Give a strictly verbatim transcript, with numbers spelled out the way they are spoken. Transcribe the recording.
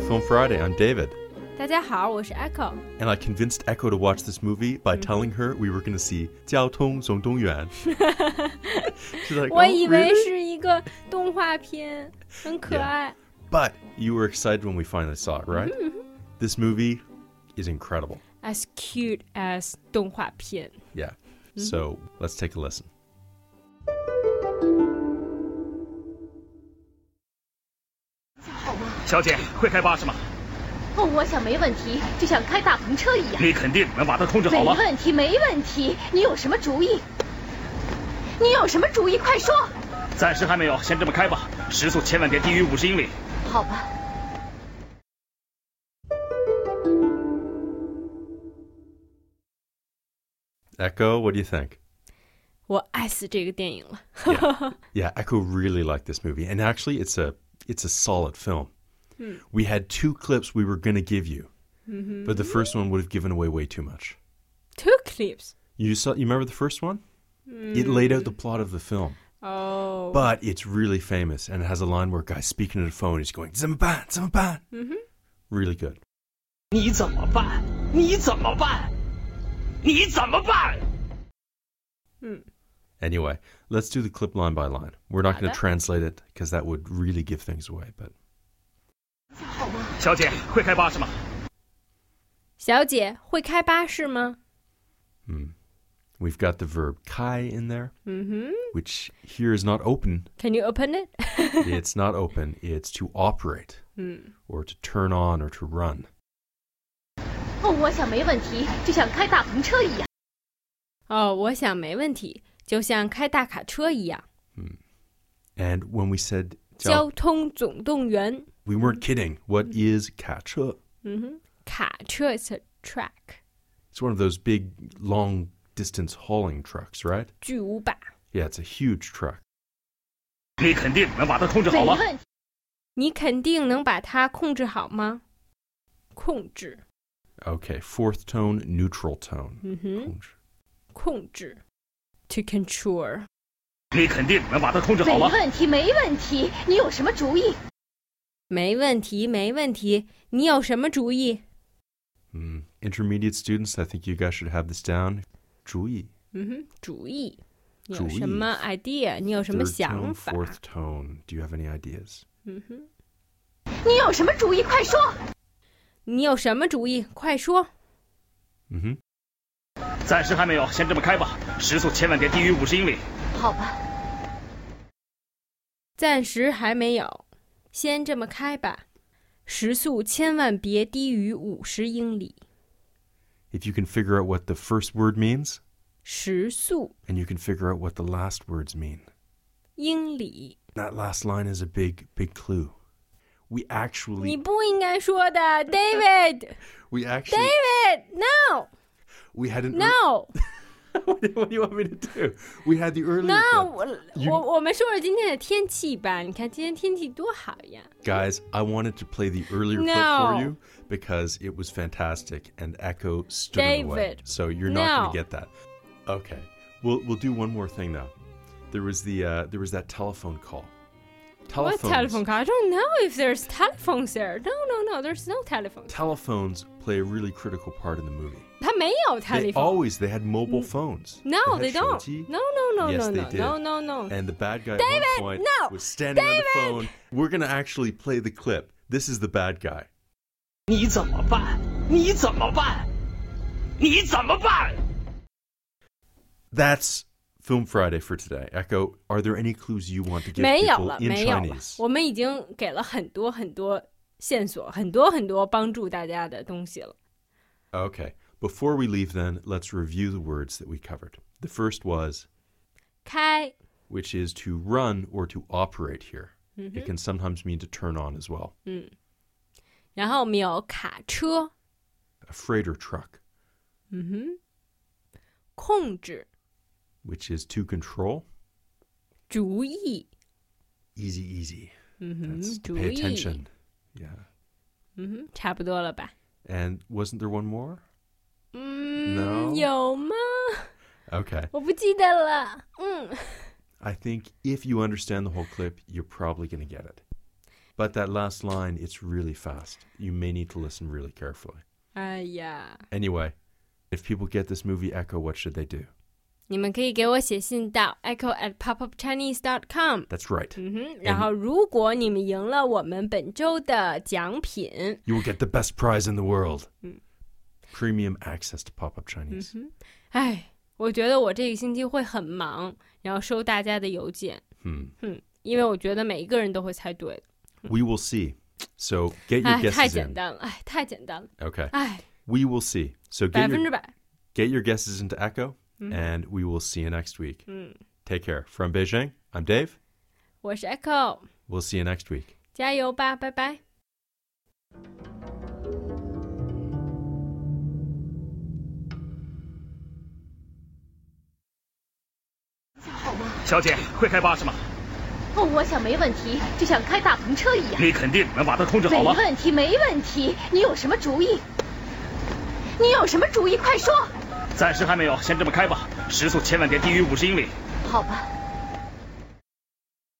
Film Friday. I'm David. 大家好，我是 Echo. And I convinced Echo to watch this movie by mm-hmm. telling her we were going to see 交通总动员. She's like, 我以为 really? 是一个动画片，很可爱。 Yeah. But you were excited when we finally saw it, right? Mm-hmm. This movie is incredible. As cute as 动画片. Yeah. Mm-hmm. So let's take a listen. 小姐，会开巴士吗？ 哦，我想没问题，就像开大篷车一样。 你肯定能把它控制好吗？ 没问题，没问题。你有什么主意？你有什么主意？快说。 暂时还没有，先这么开吧。时速千万别低于五十英里。 好吧。 Echo, what do you think? 我爱死这个电影了。 yeah. yeah, Echo really liked this movie, and actually, it's a it's a solid film. Hmm. We had two clips we were going to give you, mm-hmm. but the first one would have given away way too much. Two clips? You saw? You remember the first one? Mm. It laid out the plot of the film. Oh. But it's really famous, and it has a line where a guy's speaking to the phone. He's going, 怎么办? 怎么办? Mm-hmm. Really good. 你怎么办? 你怎么办? 你怎么办? Hmm. Anyway, let's do the clip line by line. We're not going to translate it because that would really give things away. But 小姐，会开巴士吗？ 小姐，会开巴士吗？ Hmm. We've got the verb 开 in there, mm-hmm. which here is not open. Can you open it? It's not open. It's to operate, hmm. or to turn on, or to run. 哦，我想没问题，就像开大篷车一样。 哦，我想没问题，就像开大卡车一样。 Hmm. And when we said 交通总动员 we weren't kidding. What is 卡车? Mm-hmm. 卡车 is a track. It's one of those big, long-distance hauling trucks, right? 巨无霸 Yeah, it's a huge truck. 你肯定能把它控制好吗？ 没问题。 你肯定能把它控制好吗？控制 Okay, fourth tone, neutral tone. Mm-hmm. 控制控制 to control. 你肯定能把它控制好吗？ 没问题，没问题。你有什么主意？ 没问题，没问题。你有什么主意？ Mm. Intermediate students, I think you guys should have this down. 主意 Mm-hmm. 主意。你主意有什么 idea？ 你有什么 Third 想 tone, 法 fourth tone. Do you have any ideas? Mm-hmm. 你有什么主意？快说。 你有什么主意？快说。 Mm-hmm. 暂时还没有，先这么开吧。时速千万别低于五十英里。 好吧。 暂时还没有，先这么开吧。时速千万别低于五十英里。 If you can figure out what the first word means, 时速 and you can figure out what the last words mean. 英里 That last line is a big, big clue. We actually... 你不应该说的 David We actually... David No We had an... No What do you want me to do? We had the earlier... No 我 You... 我我们说说今天的天气吧。你看今天天气多好呀。 Guys, I wanted to play the earlier No. clip for you because it was fantastic and Echo stood in the way. David, So you're not no. going to get that. Okay. We'll we'll do one more thing now. There was the uh, there was that telephone call. What telephone call? I don't know if there's telephones there. No, no, no. There's no telephone. Telephones play a really critical part in the movie. 它没有 They telephone. always they had mobile phones. No, they, they had don't. 手机. No, no, no, yes, no, they no, did. no, no, no. And the bad guy David, at one point no. was standing David. on the phone. We're going to actually play the clip. This is the bad guy. 你怎么办？你怎么办？你怎么办？ That's Film Friday for today. Echo, are there any clues you want to give 没有 people 了， in 没有了。 Chinese? 我们已经给了很多很多线索，很多很多帮助大家的东西了。 Okay. Before we leave then, let's review the words that we covered. The first was 开 which is to run or to operate here. Mm-hmm. It can sometimes mean to turn on as well. 嗯，然后我们有卡车 A freighter truck, 嗯哼，控制 which is to control. 主意 Easy, easy. 嗯哼 That's to 主 pay 意 attention. Yeah. 嗯哼，差不多了吧？ And wasn't there one more? 嗯 No 有吗？ Okay. 我不记得了。嗯 I think if you understand the whole clip, you're probably going to get it. But that last line, it's really fast. You may need to listen really carefully. 哎呀， Anyway, if people get this movie Echo, what should they do? 你们可以给我写信到 echo at popupchinese dot com。 That's right. 嗯哼，然后如果你们赢了我们本周的奖品 You will get the best prize in the world. Premium access to Pop-Up Chinese. 哎，我觉得我这个星期会很忙，然后收大家的邮件。 Hmm. 嗯，因为我觉得每一个人都会猜对的。 We will see. So get your 哎，太 guesses 简 in. 单了，哎，太简单了。 Okay. 哎， We will see. So 百 get 分之 your, 百。 get your guesses into Echo, and we will see you next week. Take care. From Beijing, I'm Dave. 我是 Echo， We'll see you next week. 加油吧，拜拜。 好吗？ 小姐，会开巴士吗？ 哦，我想没问题，就像开大篷车一样。 你肯定能把它控制好没吗？ 问题，没问题。你有什么主意？你有什么主意？快说。 暂时还没有，先这么开吧。时速千万别低于五十英里。 好吧。